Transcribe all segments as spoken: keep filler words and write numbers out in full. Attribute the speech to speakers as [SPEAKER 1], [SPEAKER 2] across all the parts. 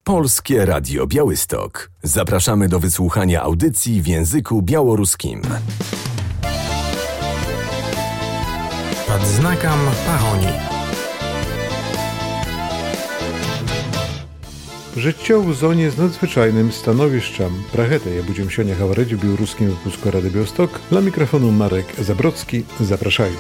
[SPEAKER 1] Polskie Radio Białystok. Zapraszamy do wysłuchania audycji w języku białoruskim.
[SPEAKER 2] Pod znakiem Pahoni.
[SPEAKER 3] Życie w zonie z nadzwyczajnym stanowiszczem. Prachete ja będziemy się говорить w białoruskim wypusku Rady Białystok. Dla mikrofonu Marek Zabrocki. Zapraszają.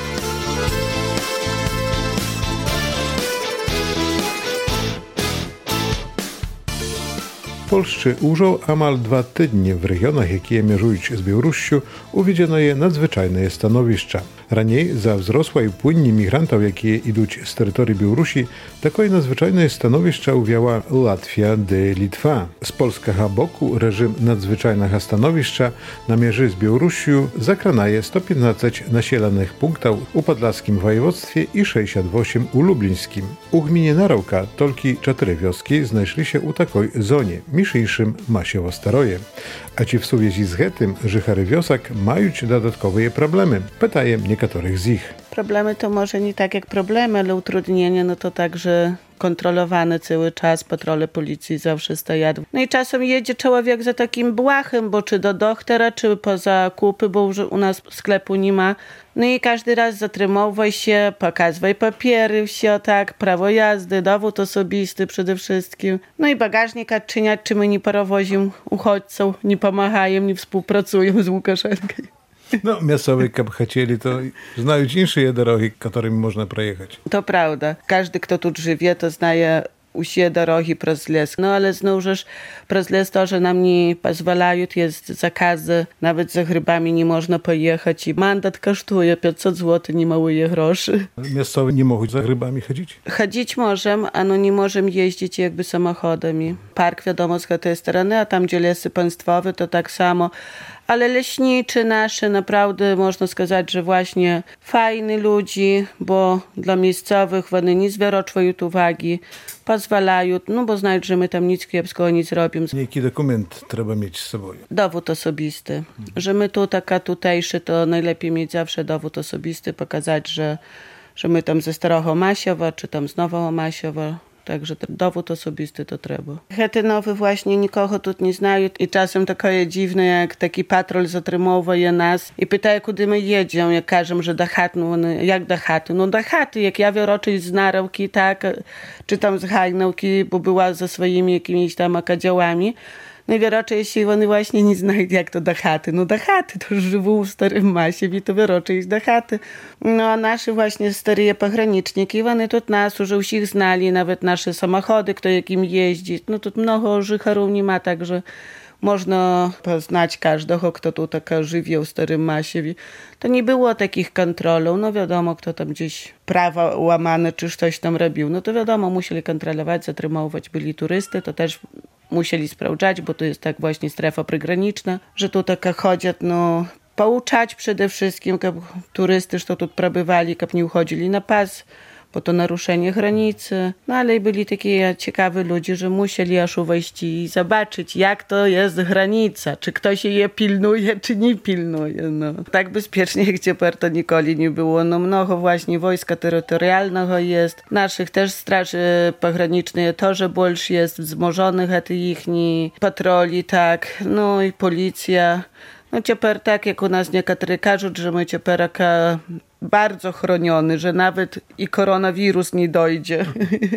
[SPEAKER 3] W Polsce użał amal dwa tygodnie w regionach, jakie mierzują z Białorusią, uwiedziono je nadzwyczajne stanowiszcza. Raniej za wzrosła i płynnie migrantów, jakie idą z terytorii Białorusi, takie nadzwyczajne stanowiszcza uwiała Latvia de Litwa. Z polskiego boku reżim nadzwyczajnego stanowiszcza na mierzy z Białorusią zakranaje sto piętnaście nasielanych punktów u podlaskim województwie i sześćdziesiąt osiem u lublińskim. U gminie Narawka tylko cztery wioski znajszli się u takiej zonie, mniejszym Masiewo Staroje. A ci w suwiezi z tym, że chary wiosak mają dodatkowe problemy, pytaję niektórych z ich.
[SPEAKER 4] Problemy to może nie tak jak problemy, ale utrudnienia no to także kontrolowane cały czas, patrole policji zawsze stoją. No i czasem jedzie człowiek za takim błachem, bo czy do doktora, czy po zakupy, bo już u nas sklepu nie ma. No i każdy raz zatrzymowaj się, pokazywaj papiery, все tak, prawo jazdy, dowód osobisty przede wszystkim. No i bagażnik odczyniać, czy my nie porowozimy uchodźców, nie pomagają, nie współpracują z Łukaszenką.
[SPEAKER 3] No, miejscowi, jak chcieli, to znają inne drogi, którymi można przejechać.
[SPEAKER 4] To prawda. Każdy, kto tu żyje, to znaje usie drogi przez les. No ale znowuż przez les to, że nam nie pozwalają, jest zakazy, nawet za grybami nie można pojechać i mandat kosztuje pięćset złotych, nie małe groszy.
[SPEAKER 3] Miejscowi nie mogą za grybami chodzić?
[SPEAKER 4] Chodzić możemy, a no nie możemy jeździć jakby samochodami. Park wiadomo z tej strony, a tam gdzie lesy państwowe to tak samo. Ale leśniczy nasze naprawdę można сказать, że właśnie fajni ludzi, bo dla miejscowych one nie zwracają uwagi, pozwalają, no bo znają, że my tam nic kiepskiego nie zrobimy.
[SPEAKER 3] Jaki dokument trzeba mieć z sobą?
[SPEAKER 4] Dowód osobisty. Hmm. Że my tu taka tutejszy, to najlepiej mieć zawsze dowód osobisty, pokazać, że, że my tam ze Starego Masiewa, czy tam z Nowego Masiewa. Także dowód osobisty to trzeba. Hety nowy właśnie nikogo tu nie znają i czasem takie dziwne, jak taki patrol zatrzymuje nas i pytaje, kudy my jedziemy. Jak każemy, że do chaty, no jak do chaty? No do chaty, jak ja wyroczyć z Narawki, tak, czy tam z Hajnałki, bo była ze swoimi jakimiś tam akadiołami. No i raczej się oni właśnie nie znają, jak to do chaty. No do chaty, to już żyją w Starym Masiewie, to raczej iść do chaty. No a nasze właśnie stare pograniczniki, oni tu nas już wszystkich znali, nawet nasze samochody, kto jakim jeździ. No tu mnogo życharów nie ma, także można poznać każdego, kto tu taka żywiał w Starym Masiewie. To nie było takich kontrolów, no wiadomo, kto tam gdzieś prawa łamane, czy coś tam robił. No to wiadomo, musieli kontrolować, zatrzymywać, byli turysty, to też musieli sprawdzać, bo to jest tak właśnie strefa przygraniczna, że tu taka chodzą, no pouczać przede wszystkim, jak turysty, co tu przebywali, jak nie uchodzili na pas, bo to naruszenie granicy. No ale byli takie ciekawi ludzie, że musieli aż wejść i zobaczyć, jak to jest granica, czy ktoś je pilnuje, czy nie pilnuje. No. Tak bezpiecznie, gdzie to nigdy nie było. No mnogo właśnie wojska terytorialnego jest, naszych też straży pogranicznej to, że больше jest wzmożonych, a ty ich nie patroli, tak, no i policja. No teraz tak, jak u nas niektórzy każą, że my teraz bardzo chroniony, że nawet i koronawirus nie dojdzie.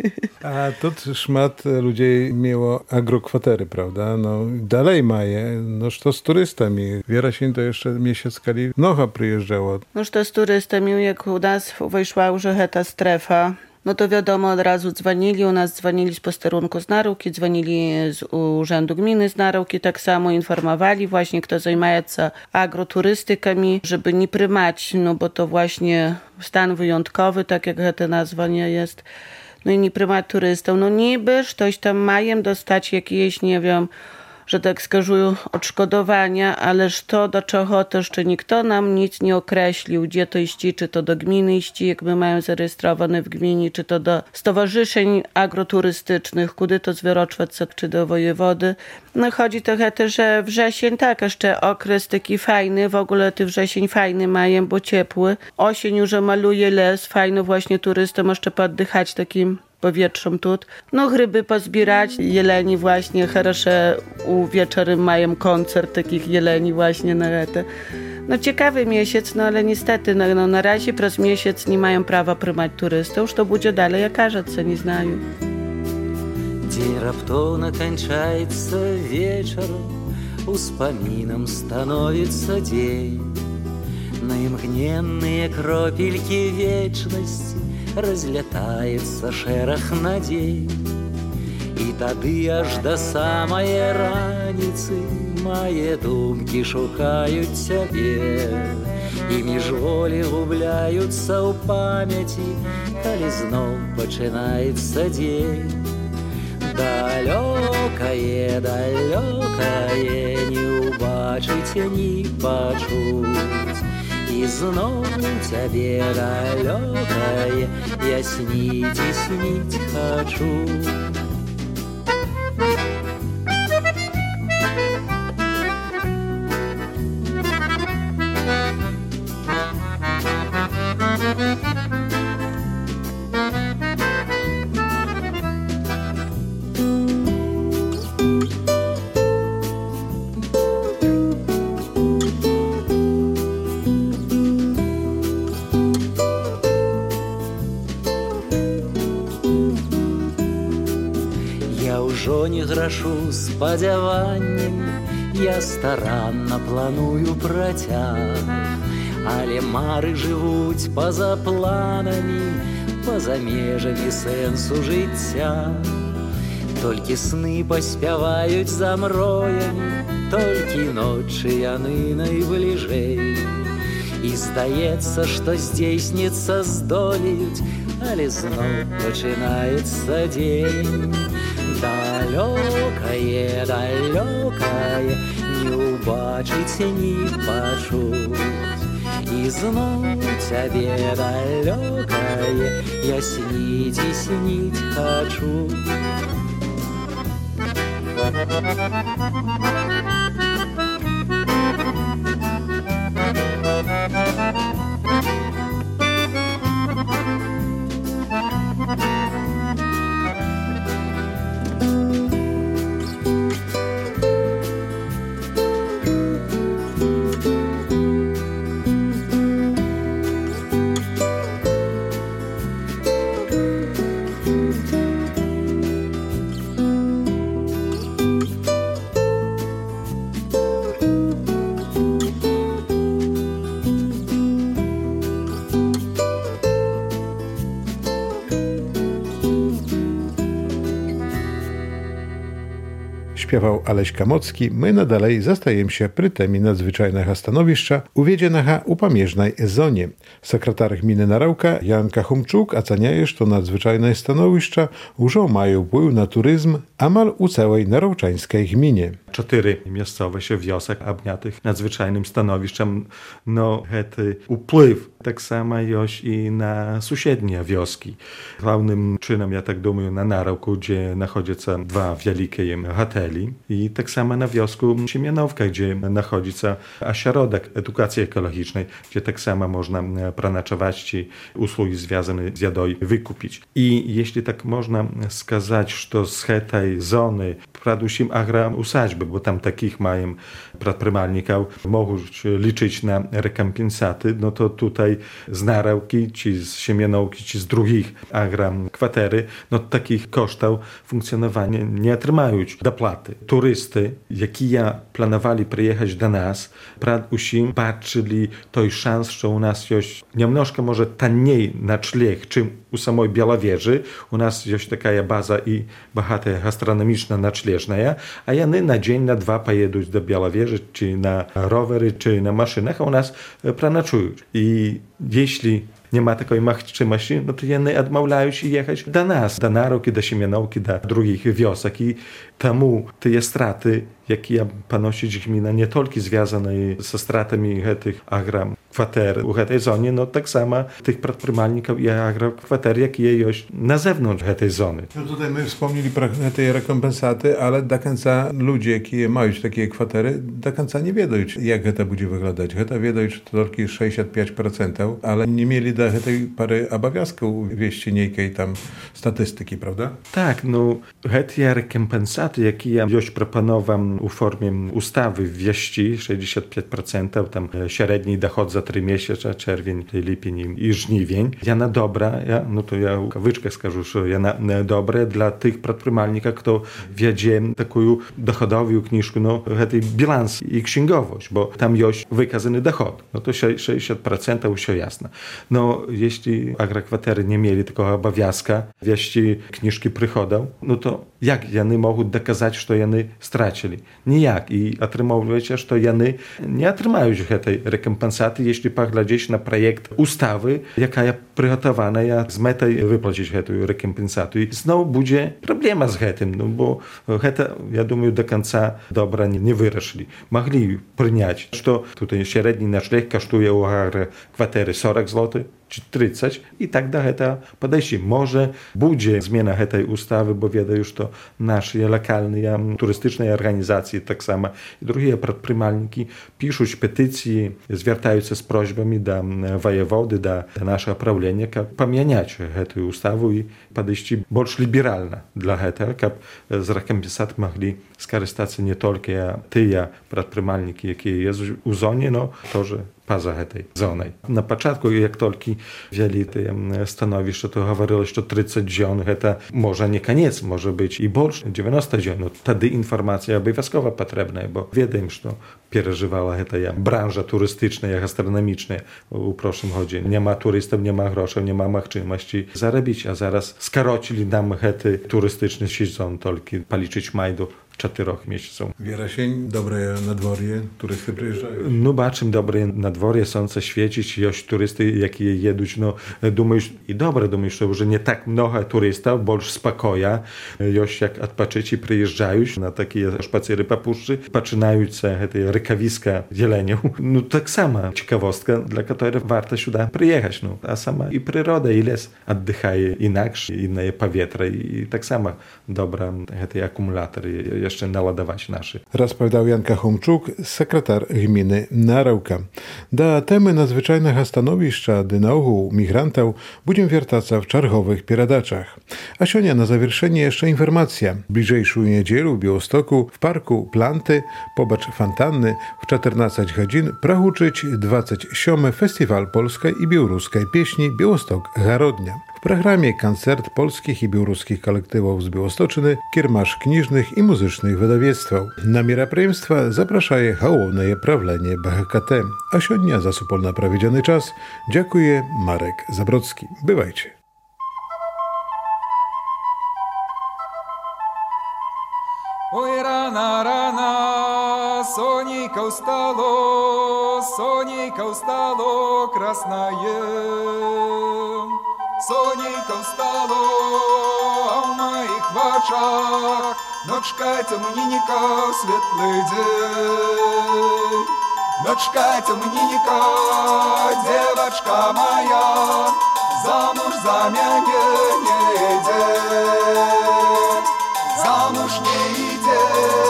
[SPEAKER 3] A tu szmat ludzi miało agrokwatery, prawda? No dalej maje, no to z turystami. Wiera się to jeszcze miesiąc kali mnoga przyjeżdżało.
[SPEAKER 4] No to z turystami, jak u nas weszła już ta strefa, no to wiadomo, od razu dzwonili, u nas dzwonili z posterunku z Narawki, dzwonili z Urzędu Gminy z Narawki, tak samo informowali właśnie, kto zajmuje się agroturystykami, żeby nie prymać, no bo to właśnie stan wyjątkowy, tak jak to nazwanie jest, no i nie prymać turystów. No niby, ktoś tam mają dostać jakieś, nie wiem, że tak skażują odszkodowania, ależ to do czego to jeszcze nikt nam nic nie określił, gdzie to iści, czy to do gminy iści, jak my mają zarejestrowane w gminie, czy to do stowarzyszeń agroturystycznych, kudy to zwieroczwać, czy do wojewody. No chodzi trochę też, że wrzesień, tak, jeszcze okres taki fajny, w ogóle ty wrzesień fajny mają, bo ciepły. Osień już maluje les, fajno właśnie turystom jeszcze poddychać takim powietrzem tu. No gryby pozbierać, jeleni właśnie, хорошо u wieczory mają koncert takich jeleni właśnie na te. No ciekawy miesiąc, no ale niestety no, no, na razie przez miesiąc nie mają prawa przyjmować turystów, co będzie dalej окажется, nie znają.
[SPEAKER 5] День раптовно кончается вечером, успомином становится день. Наимгненные кропельки вечности разлетается шерох надей. И тады аж до самой раницы мои думки шукают тебе. И міжволі губляются у памяти, коли знов починается день. Далекое, далекое, не убачить, не почуть. И знов тебе далекое, я снить и снить хочу. Не грашу спадзяваннямі, я старанна планую працяг, але мары жывуць па-за планамі, па-за межамі сэнсу жыцця. Толькі сны паспяваюць за мроямі, толькі ночы яны найбліжэй. І здаецца, што здзейсніцца здолеюць, але зноў пачынаецца дзень. Далекое, далекое, не убачить, не почуть. И знов тебе далекое, я снить и снить хочу.
[SPEAKER 3] Śpiewał Aleś Kamocki, my nadalej zastajemy się przy temie nadzwyczajnego stanowiska uwiedzionego u pamiężnej zonie. Sekretar gminy Narałka Jan Kachumczuk oceniaje, że nadzwyczajne stanowiska już mają wpływ na turyzm amal u całej narałczańskiej gminie.
[SPEAKER 6] Cztery miejscowości wiosek obniatych nadzwyczajnym stanowiszczem, no hety wpływ tak samo już i na sąsiednie wioski. Głównym czynem, ja tak думаю, na Narałku, gdzie znajduje się dwa wielkie hoteli i tak samo na wiosku Siemianowka, gdzie znajduje się ośrodek edukacji ekologicznej, gdzie tak samo można pranaczać i usługi związane z jadą wykupić. I jeśli tak można skazać, że z tej zony przedusim agra usadźby, bo tam takich mają przedprymalników, mogą liczyć na rekompensaty, no to tutaj z Narałki, czy z Siemianowki, czy z drugich agra kwatery, no takich kosztów funkcjonowania nie otrzymają dopłaty. Turysty, jaki ja planowali przyjechać do nas, przedusim patrzyli tej szans, że u nas jest niemnożko może taniej na szlech, czym u samej Białowieży. U nas jest taka baza i bogata gastronomiczna nocleżna, a jany na dzień, na dwa pojedą do Białowieży, czy na rowery, czy na maszynach, a u nas pranacują. I jeśli nie ma takiej możliwości, no to jeny odmawiają się jechać do nas, do Narałki, do Siemianowki, do drugich wiosek i temu te straty jakie ponosić gmina nie tylko związane ze stratami tych agrokwater u tej zonie, no tak samo tych przedprymalników i agrokwater, jakie jest na zewnątrz tej zony.
[SPEAKER 3] No tutaj my wspomnieli про tej rekompensaty, ale do końca ludzie, jakie mają takie kwatery, do końca nie wiedzą, jak to będzie wyglądać. To wiedzą tylko sześćdziesiąt pięć procent, ale nie mieli do tej pary obowiązków wieści niejkiej tam statystyki, prawda?
[SPEAKER 6] Tak, no te rekompensaty, jakie ja już proponowałem u formie ustawy wieści, sześćdziesiąt pięć procent, tam średni dochód za trzy miesiące, czerwień, lipień i żniwień. Ja na dobra, ja, no to ja u kawyczkę skażę, że ja na, na dobre dla tych przedprymalników, kto wiedzie taką dochodową kniżkę, no tej bilans i księgowość, bo tam jest wykazany dochód. No to sześćdziesiąt procent już jasne. No jeśli agrokwatery nie mieli takiego obowiązka wieści kniżki przychodu, no to jak oni mogą dokazać, że oni stracili? Nijak. I otrzymuje się, że oni nie otrzymają tej rekompensaty, jeśli poglądać na projekt ustawy, jaka jest przygotowana z metą wypłacić tę rekompensatę. I znowu będzie problema z tym, no bo to, ja думаю, do końca dobra nie, nie wyreszli. Mogli przyjąć, że tutaj średni nocleg kosztuje u kwatery czterdzieści złotych, czy trzydzieści i tak dalej to podejście. Może będzie zmiana tej ustawy, bo wiedzą już to nasze lokalne, turystyczne organizacje tak samo. I drugie przedprymalniki piszą petycje, zwracają się z prośbami do wojewody, do, do naszego prawlenia, aby pamiętać tę ustawę i podejście bardziej liberalne dla tego, aby z rekompensat mogli skorzystać nie tylko te przedprymalniki, jakie jest u zonie, no to, że poza tej zoną. Na początku, jak tylko wzięli te stanowisko, to mówili, że trzydzieści dzień to może nie koniec, może być i больше, dziewięćdziesiąt dzień. No, wtedy informacja obowiązkowa potrzebna, bo wiedzą, że przeżywała ta branża turystyczna, gastronomiczna u proszym chodzie. Nie ma turystów, nie ma groszy, nie ma możliwości zarobić, a zaraz skrócili nam ten turystyczny sezon, tylko policzyć maj do czterech miesięcy.
[SPEAKER 3] Wierasień, dobre nadworje, turysty przyjeżdżają.
[SPEAKER 6] No baczym dobre nadworje, słońce świecić, jest turysty, jakie jedą, no думаешь, i dobre, думаешь, że nie tak mnogo turystów, больше spokoja, jest jak odpoczyć i przyjeżdżają na takie spacery po puszczy, poczynając te rykawiska zielenią. No tak sama ciekawostka, dla której warto sюда przyjechać, no. A sama i przyroda, i les oddychaje inaczej, inne powietrze i tak samo dobra te akumulatory jeszcze naładować nasze.
[SPEAKER 3] Rozpowiadał Janka Chomczuk, sekretar gminy Narałka. Do temy nadzwyczajnego stanowiska dynauchu migrantów będziemy wiertać w czarchowych pieradaczach. A sionia na zawieszenie jeszcze informacja. W bliżejszą niedzielę w Białostoku w parku Planty pobacz Fontanny w czternastej godzin prahuczyć dwudziesty siódmy Festiwal Polskiej i Białoruskiej Pieśni Białostok Garodnia. W programie koncert polskich i białoruskich kolektywów z Białostoczyny, kiermasz kniżnych i muzycznych wydawiectw. Na miroprijemstwa zapraszaje Hołowne Prawlenie B H K T. A siodnia za supolna prawiedziony czas dziękuję Marek Zabrocki. Bywajcie.
[SPEAKER 7] Ой, рано, рано, сонейка устало, сонейка устало, красное. Сонейка устало, а в моих очах ночка темненька, светлый день. Ночка темненька, девочка моя, замуж за меня не иди. Замуж не иди.